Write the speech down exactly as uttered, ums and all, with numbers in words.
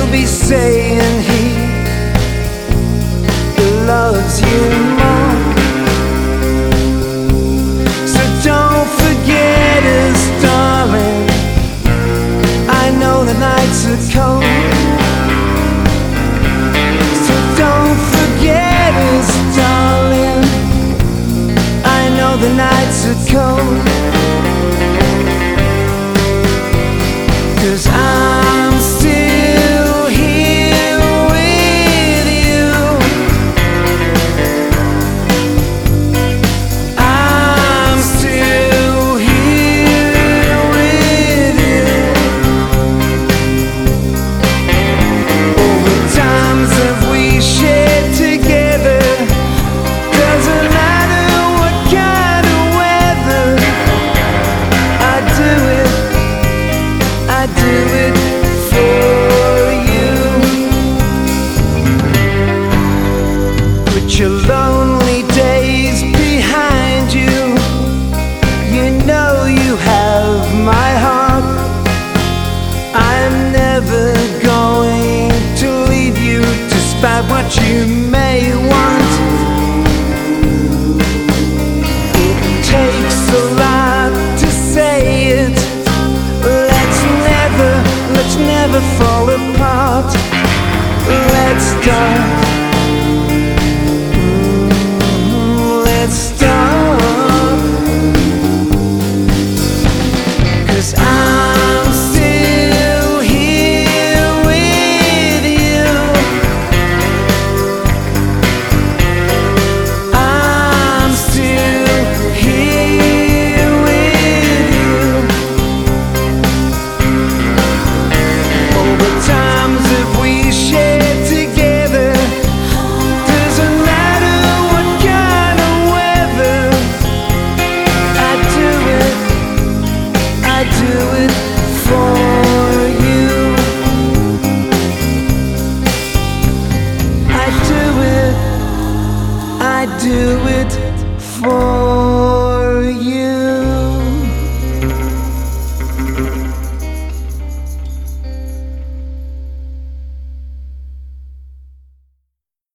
be saying he loves you more. So don't forget us, darling. I know the nights are cold. So don't forget us, darling. I know the nights are cold. 'Cause I'm still here with you. I'm still here with you. All the times that we shared together, doesn't matter what kind of weather. I do it, I do it for you. Put your lonely days behind you. You know you have my heart. I'm never going to leave you, despite what you may want. It takes a lot to say it. Let's never, let's never fall apart. Let's start. Mm, Let's start. 'Cause I'm still here with you. I'm still here with you. All the times that we shared together, doesn't matter what kind of weather. I do it, I do it for you. I do it, I do it for